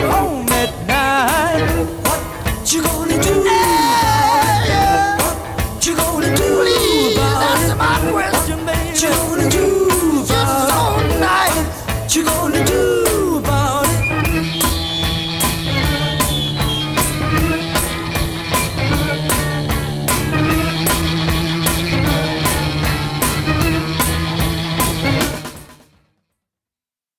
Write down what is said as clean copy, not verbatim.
home at night. What you gonna do? What you gonna do? Please answer my question, baby. What you gonna do? Just all night. What you gonna do?